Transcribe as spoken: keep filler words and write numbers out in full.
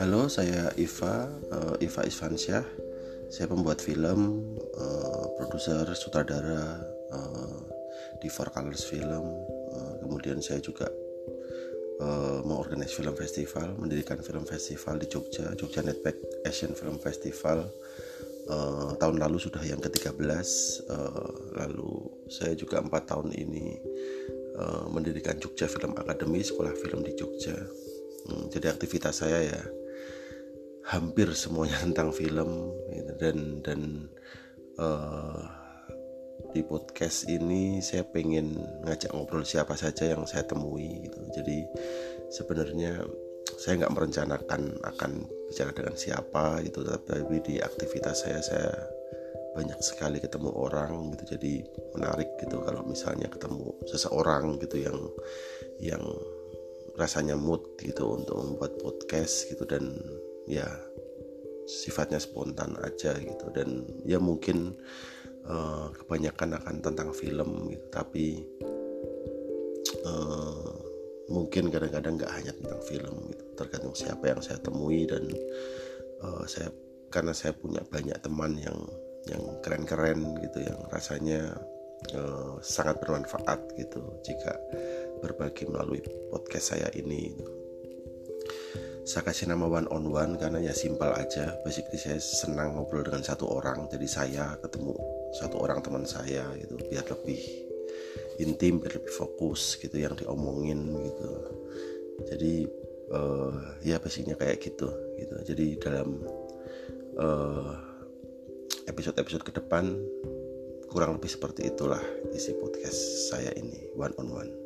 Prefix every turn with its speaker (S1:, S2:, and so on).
S1: Halo, saya Iva, uh, Iva Isfansyah. Saya pembuat film, uh, produser, sutradara uh, di Four Colors Film. Uh, kemudian saya juga uh, mengorganisasi film festival, mendirikan film festival di Jogja, Jogja Netback Asian Film Festival. Uh, tahun lalu sudah yang ketiga belas. Uh, lalu saya juga empat tahun ini uh, mendirikan Jogja Film Academy, sekolah film di Jogja. Hmm, jadi aktivitas saya ya hampir semuanya tentang film gitu. dan dan uh, di podcast ini saya pengen ngajak ngobrol siapa saja yang saya temui gitu. Jadi sebenarnya saya nggak merencanakan akan bicara dengan siapa gitu, tapi di aktivitas saya saya banyak sekali ketemu orang gitu. Jadi menarik gitu kalau misalnya ketemu seseorang gitu yang yang rasanya mood gitu untuk membuat podcast gitu, dan ya sifatnya spontan aja gitu. Dan ya mungkin uh, kebanyakan akan tentang film gitu, tapi uh, mungkin kadang-kadang nggak hanya tentang film gitu, tergantung siapa yang saya temui. Dan uh, saya karena saya punya banyak teman yang yang keren-keren gitu, yang rasanya uh, sangat bermanfaat gitu jika berbagi melalui podcast saya ini gitu. Saya kasih nama one on one karena ya simpel aja. Basically saya senang ngobrol dengan satu orang, jadi saya ketemu satu orang teman saya gitu, biar lebih intim, biar lebih fokus gitu yang diomongin gitu. Jadi uh, ya basicnya kayak gitu gitu. Jadi dalam uh, episode-episode ke depan kurang lebih seperti itulah isi podcast saya ini, one on one.